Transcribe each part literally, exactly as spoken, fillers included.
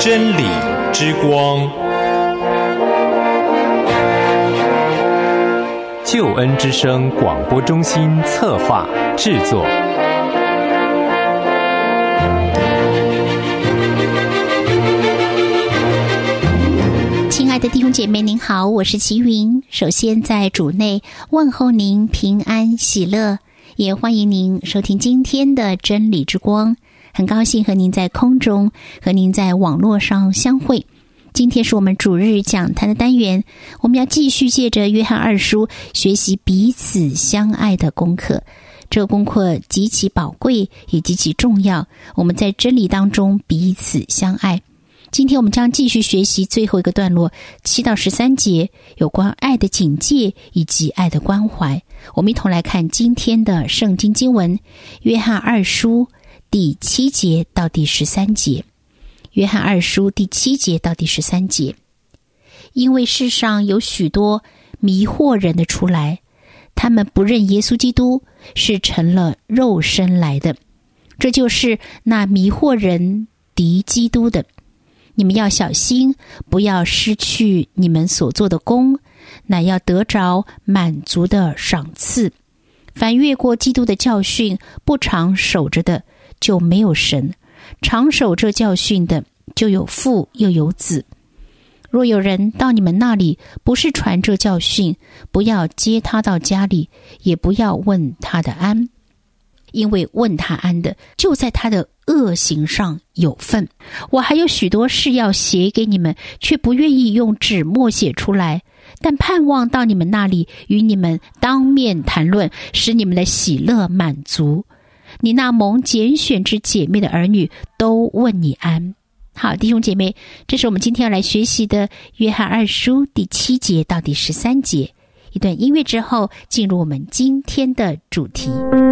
真理之光，救恩之声广播中心策划制作。 亲爱的弟兄姐妹您好，我是齐云。首先在主内问候您平安喜乐，也欢迎您收听今天的真理之光。很高兴和您在空中，和您在网络上相会。今天是我们主日讲坛的单元，我们要继续借着约翰二书学习彼此相爱的功课。这个功课极其宝贵，也极其重要。我们在真理当中彼此相爱。今天我们将继续学习最后一个段落，七到十三节，有关爱的警戒以及爱的关怀。我们一同来看今天的圣经经文，约翰二书第七节到第十三节。约翰二书第七节到第十三节。因为世上有许多迷惑人的出来，他们不认耶稣基督是成了肉身来的，这就是那迷惑人敌基督的。你们要小心，不要失去你们所做的功，乃要得着满足的赏赐。凡越过基督的教训不常守着的，就没有神；常守这教训的，就有父又有子。若有人到你们那里不是传这教训，不要接他到家里，也不要问他的安，因为问他安的，就在他的恶行上有份。我还有许多事要写给你们，却不愿意用纸墨写出来，但盼望到你们那里，与你们当面谈论，使你们的喜乐满足。你那蒙拣选之姐妹的儿女都问你安。好，弟兄姐妹，这是我们今天要来学习的约翰二书第七节到第十三节。一段音乐之后，进入我们今天的主题。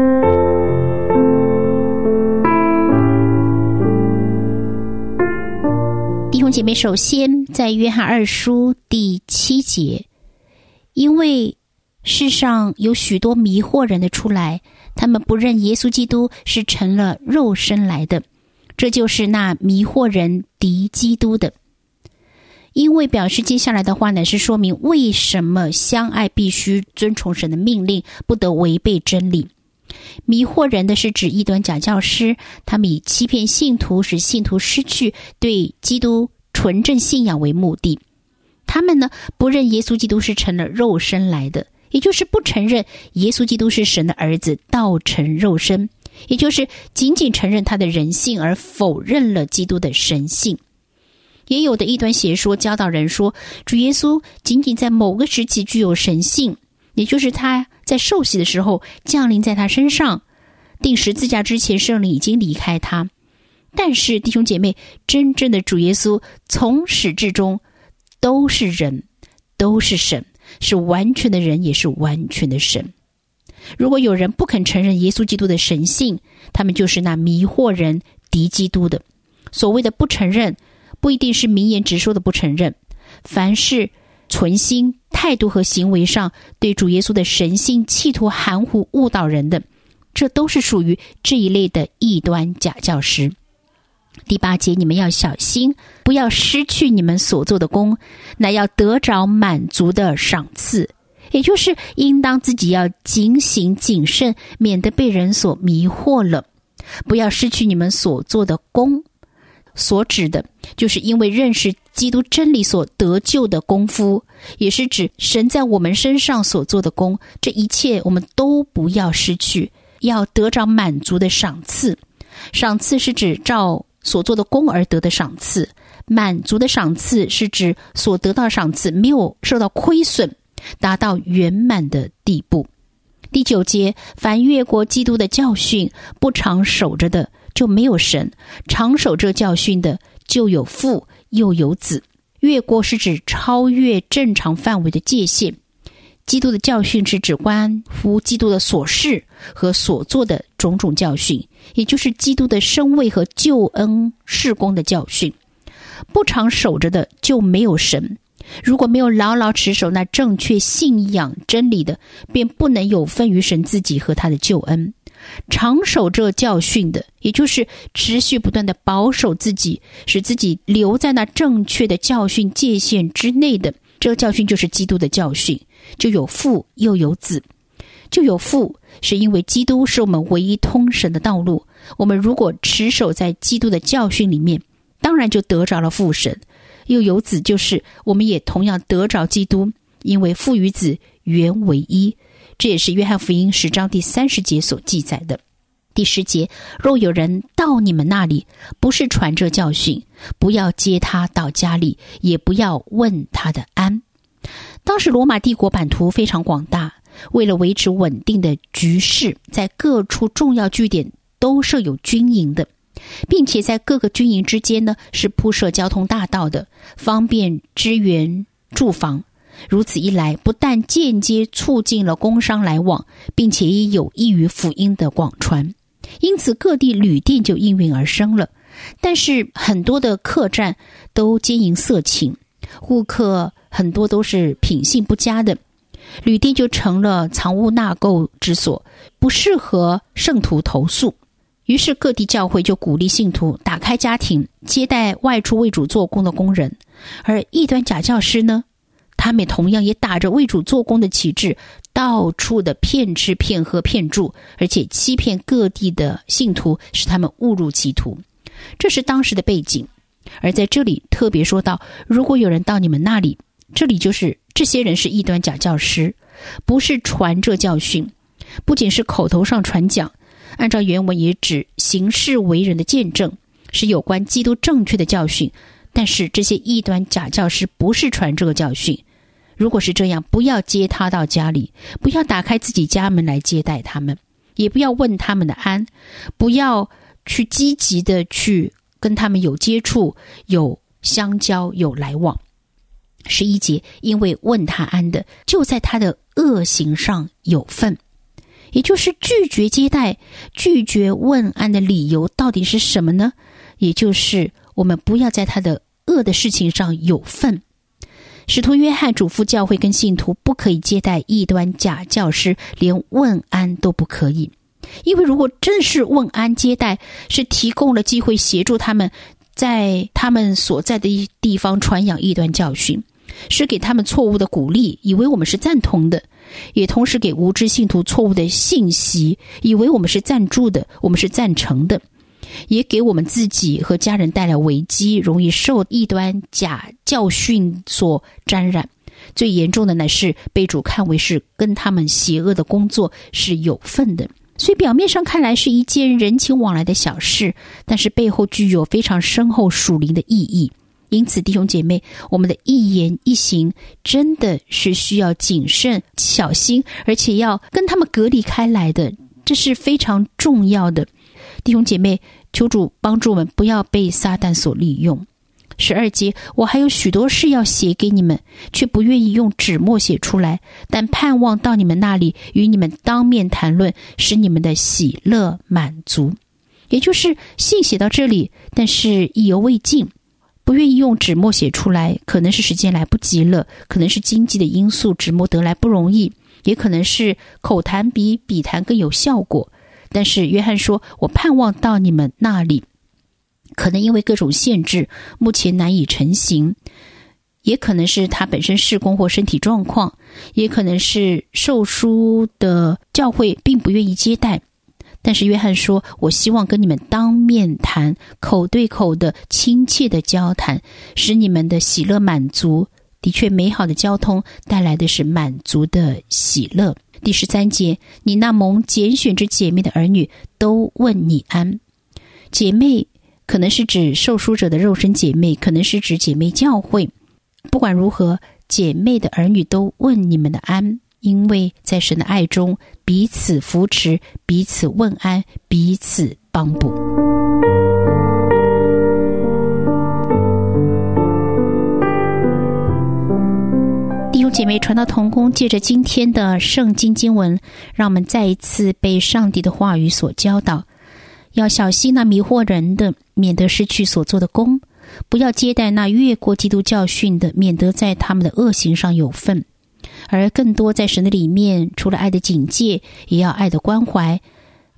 弟兄姐妹，首先在约翰二书第七节，因为世上有许多迷惑人的出来，他们不认耶稣基督是成了肉身来的，这就是那迷惑人敌基督的。因为表示接下来的话呢，是说明为什么相爱必须遵从神的命令，不得违背真理。迷惑人的是指异端假教师，他们以欺骗信徒，使信徒失去对基督纯正信仰为目的。他们呢，不认耶稣基督是成了肉身来的，也就是不承认耶稣基督是神的儿子，道成肉身，也就是仅仅承认他的人性，而否认了基督的神性。也有的异端邪说教导人说，主耶稣仅仅在某个时期具有神性，也就是他在受洗的时候降临在他身上，钉十字架之前圣灵已经离开他。但是弟兄姐妹，真正的主耶稣从始至终都是人，都是神，是完全的人，也是完全的神。如果有人不肯承认耶稣基督的神性，他们就是那迷惑人敌基督的。所谓的不承认，不一定是明言直说的不承认，凡是存心态度和行为上对主耶稣的神性企图含糊误导人的，这都是属于这一类的异端假教师。第八节，你们要小心，不要失去你们所做的功，乃要得着满足的赏赐。也就是应当自己要警醒谨慎，免得被人所迷惑了。不要失去你们所做的功，所指的就是因为认识基督真理所得救的功夫，也是指神在我们身上所做的功，这一切我们都不要失去，要得着满足的赏赐。赏赐是指照所做的功而得的赏赐，满足的赏赐是指所得到的赏赐没有受到亏损，达到圆满的地步。第九节，凡越过基督的教训不常守着的，就没有神；常守这教训的，就有父又有子。越过是指超越正常范围的界限，基督的教训是指关乎基督的所事和所做的种种教训，也就是基督的生位和救恩事工的教训。不常守着的，就没有神。如果没有牢牢持守那正确信仰真理的，便不能有分于神自己和他的救恩。 长守这教训的，也就是持续不断的保守自己，使自己留在那正确的教训界限之内的，这个教训就是基督的教训，就有父又有子。就有父，是因为基督是我们唯一通神的道路，我们如果持守在基督的教训里面，当然就得着了父神。又有子，就是我们也同样得着基督，因为父与子原为一。这也是约翰福音十章第三十节所记载的。第十节，若有人到你们那里，不是传这教训，不要接他到家里，也不要问他的安。当时罗马帝国版图非常广大，为了维持稳定的局势，在各处重要据点都设有军营的，并且在各个军营之间呢是铺设交通大道的，方便支援住房。如此一来，不但间接促进了工商来往，并且也有益于福音的广传。因此各地旅店就应运而生了。但是很多的客栈都奸淫色情，顾客很多都是品性不佳的，旅店就成了藏污纳垢之所，不适合圣徒投宿。于是各地教会就鼓励信徒打开家庭，接待外出为主做工的工人。而异端假教师呢，他们同样也打着为主做工的旗帜，到处的骗吃骗喝骗住，而且欺骗各地的信徒，使他们误入歧途。这是当时的背景。而在这里特别说到，如果有人到你们那里，这里就是这些人是异端假教师，不是传这教训，不仅是口头上传讲，按照原文也指行事为人的见证，是有关基督正确的教训。但是这些异端假教师不是传这个教训。如果是这样，不要接他到家里，不要打开自己家门来接待他们，也不要问他们的安，不要去积极的去跟他们有接触，有相交，有来往。十一节，因为问他安的，就在他的恶行上有份。也就是拒绝接待、拒绝问安的理由到底是什么呢？也就是我们不要在他的恶的事情上有份。使徒约翰嘱咐教会跟信徒不可以接待异端假教师，连问安都不可以。因为如果正是问安接待，是提供了机会协助他们在他们所在的地方传扬异端教训，是给他们错误的鼓励，以为我们是赞同的，也同时给无知信徒错误的信息，以为我们是赞助的，我们是赞成的，也给我们自己和家人带来危机，容易受异端假教训所沾染。最严重的乃是被主看为是跟他们邪恶的工作是有份的。所以表面上看来是一件人情往来的小事，但是背后具有非常深厚属灵的意义。因此弟兄姐妹，我们的一言一行真的是需要谨慎小心，而且要跟他们隔离开来的，这是非常重要的。弟兄姐妹，求主帮助我们不要被撒旦所利用。十二节，我还有许多事要写给你们，却不愿意用纸墨写出来，但盼望到你们那里与你们当面谈论，使你们的喜乐满足。也就是信写到这里，但是意犹未尽，不愿意用纸墨写出来，可能是时间来不及了，可能是经济的因素，纸墨得来不容易，也可能是口谈比笔谈更有效果。但是约翰说，我盼望到你们那里，可能因为各种限制目前难以成行，也可能是他本身事工或身体状况，也可能是受书的教会并不愿意接待。但是约翰说，我希望跟你们当面谈，口对口的亲切的交谈，使你们的喜乐满足。的确美好的交通带来的是满足的喜乐。第十三节，你那蒙拣选之姐妹的儿女都问你安。姐妹可能是指受书者的肉身姐妹，可能是指姐妹教会。不管如何，姐妹的儿女都问你们的安，因为在神的爱中彼此扶持，彼此问安，彼此帮补。弟兄姐妹，传道同工借着今天的圣经经文，让我们再一次被上帝的话语所教导，要小心那迷惑人的，免得失去所做的功；不要接待那越过基督教训的，免得在他们的恶行上有份。而更多在神的里面，除了爱的警戒，也要爱的关怀，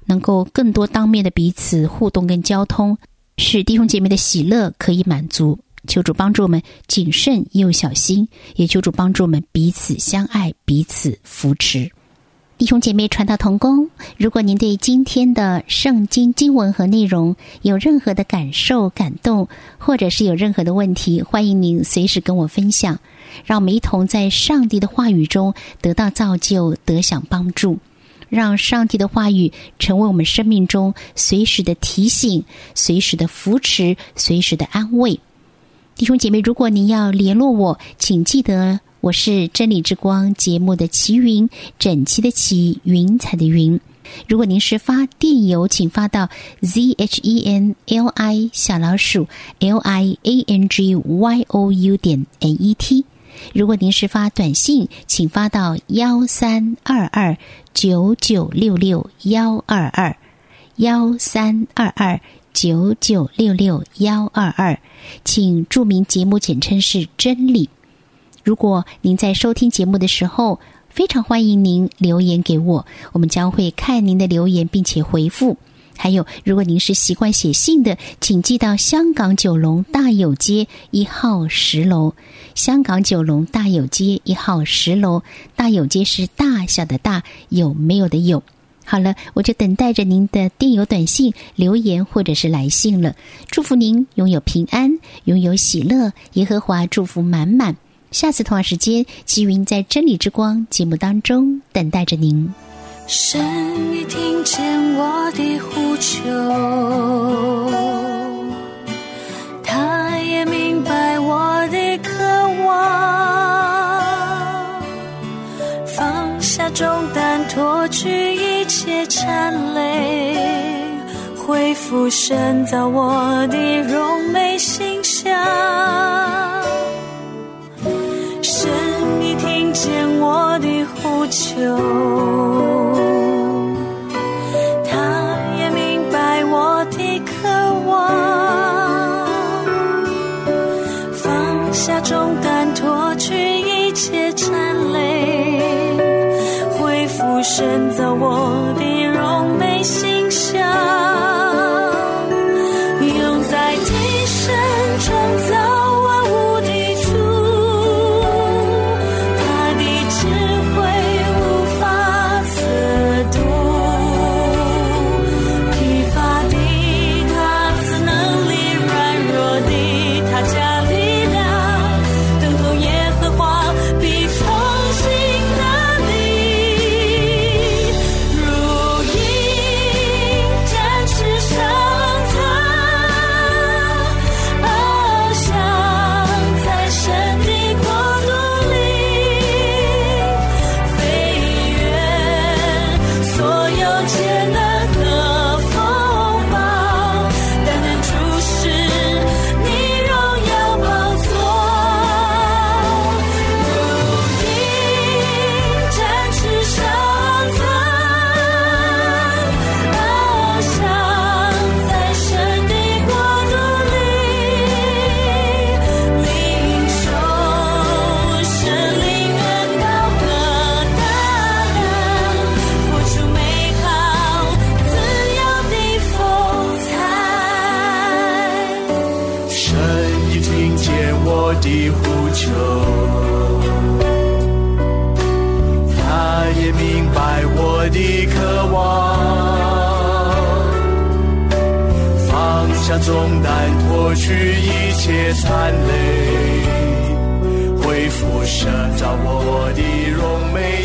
能够更多当面的彼此互动跟交通，使弟兄姐妹的喜乐可以满足。求主帮助我们谨慎又小心，也求主帮助我们彼此相爱，彼此扶持。弟兄姐妹传道同工，如果您对今天的圣经经文和内容有任何的感受、感动，或者是有任何的问题，欢迎您随时跟我分享，让我们一同在上帝的话语中得到造就，得享帮助，让上帝的话语成为我们生命中随时的提醒，随时的扶持，随时的安慰。弟兄姐妹，如果您要联络我，请记得我是真理之光节目的齐云，整齐的齐，云彩的云。如果您是发电邮，请发到 z h e n l i 小老鼠 l i a n g y o u 点 n e t。如果您是发短信，请发到幺三二二九九六六幺二二幺三二二九九六六幺二二，请注明节目简称是真理。如果您在收听节目的时候，非常欢迎您留言给我，我们将会看您的留言并且回复。还有，如果您是习惯写信的，请寄到香港九龙大有街一号十楼。香港九龙大有街一号十楼，大有街是大小的大，有没有的有。好了，我就等待着您的电邮、短信、留言或者是来信了。祝福您拥有平安，拥有喜乐，耶和华祝福满满。下次同样时间，齐云在真理之光节目当中等待着您。 神已听见我的呼求，他也明白我的渴望，放下重担，脱去一切缠累，恢复神造我的荣美形象。神已听见我的呼求，他也明白我的渴望，放下重担，脱去一切缠累，恢复神造我的荣美形象，用在地神创造重担，脱去一切残累，恢复神造我的荣美